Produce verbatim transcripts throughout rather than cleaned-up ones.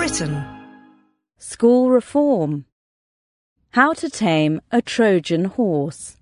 Britain. School reform. How to tame a Trojan horse.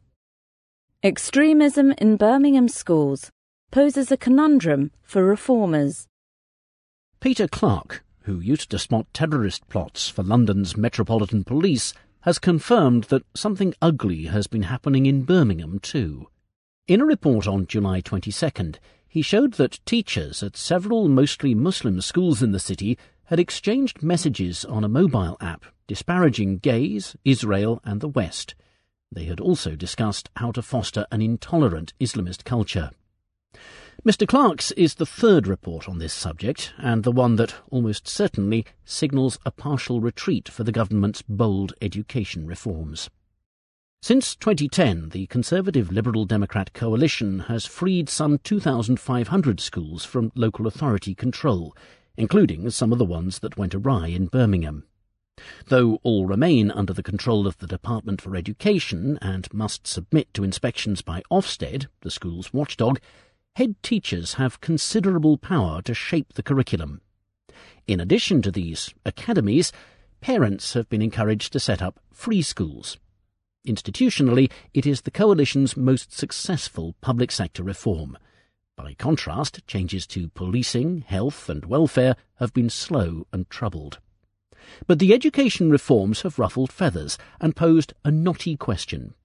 Extremism in Birmingham schools poses a conundrum for reformers. Peter Clarke, who used to spot terrorist plots for London's Metropolitan Police, has confirmed that something ugly has been happening in Birmingham too. In a report on July twenty-second, he showed that teachers at several mostly Muslim schools in the city had exchanged messages on a mobile app disparaging gays, Israel and the West. They had also discussed how to foster an intolerant Islamist culture. Mister Clarke's is the third report on this subject, and the one that almost certainly signals a partial retreat for the government's bold education reforms. Since twenty ten, the Conservative Liberal Democrat coalition has freed some two thousand five hundred schools from local authority control, including some of the ones that went awry in Birmingham. Though all remain under the control of the Department for Education and must submit to inspections by Ofsted, the school's watchdog, head teachers have considerable power to shape the curriculum. In addition to these academies, parents have been encouraged to set up free schools. Institutionally, it is the coalition's most successful public sector reform. By contrast, changes to policing, health and welfare have been slow and troubled. But the education reforms have ruffled feathers and posed a knotty question.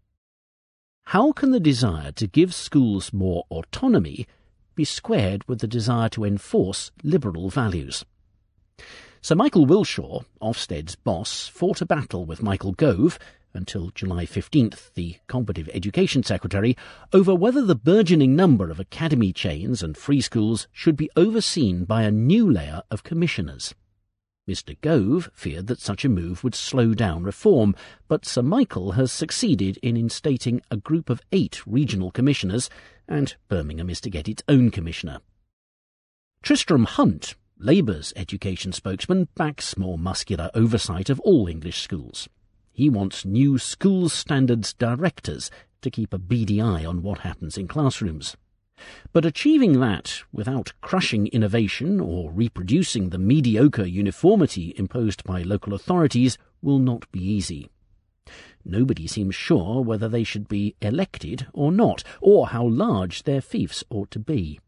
How can the desire to give schools more autonomy be squared with the desire to enforce liberal values? Sir Michael Wilshaw, Ofsted's boss, fought a battle with Michael Gove, until July fifteenth, the Combative Education Secretary, over whether the burgeoning number of academy chains and free schools should be overseen by a new layer of commissioners. Mister Gove feared that such a move would slow down reform, but Sir Michael has succeeded in instating a group of eight regional commissioners, and Birmingham is to get its own commissioner. Tristram Hunt, Labour's education spokesman, backs more muscular oversight of all English schools. He wants new schools standards directors to keep a beady eye on what happens in classrooms. But achieving that without crushing innovation or reproducing the mediocre uniformity imposed by local authorities will not be easy. Nobody seems sure whether they should be elected or not, or how large their fiefs ought to be.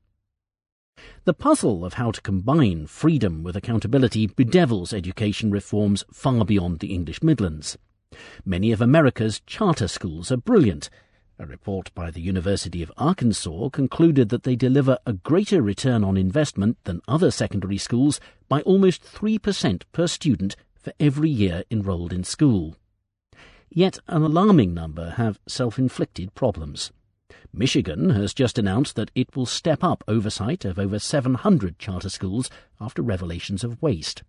The puzzle of how to combine freedom with accountability bedevils education reforms far beyond the English Midlands. Many of America's charter schools are brilliant. A report by the University of Arkansas concluded that they deliver a greater return on investment than other secondary schools by almost three percent per student for every year enrolled in school. Yet an alarming number have self-inflicted problems. Michigan has just announced that it will step up oversight of over seven hundred charter schools after revelations of waste.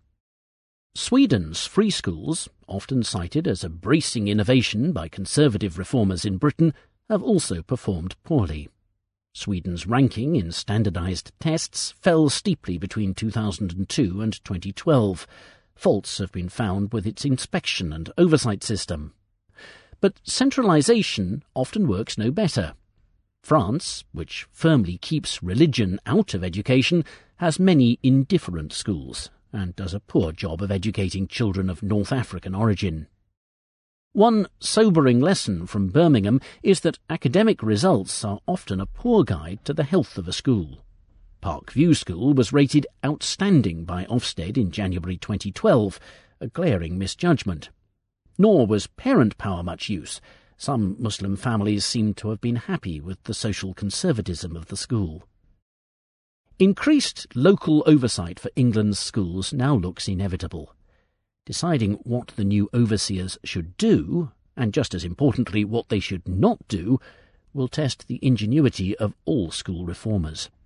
Sweden's free schools, often cited as a bracing innovation by conservative reformers in Britain, have also performed poorly. Sweden's ranking in standardised tests fell steeply between two thousand two and twenty twelve. Faults have been found with its inspection and oversight system. But centralisation often works no better. France, which firmly keeps religion out of education, has many indifferent schools and does a poor job of educating children of North African origin. One sobering lesson from Birmingham is that academic results are often a poor guide to the health of a school. Parkview School was rated outstanding by Ofsted in January twenty twelve, a glaring misjudgment. Nor was parent power much use. Some Muslim families seem to have been happy with the social conservatism of the school. Increased local oversight for England's schools now looks inevitable. Deciding what the new overseers should do, and just as importantly what they should not do, will test the ingenuity of all school reformers.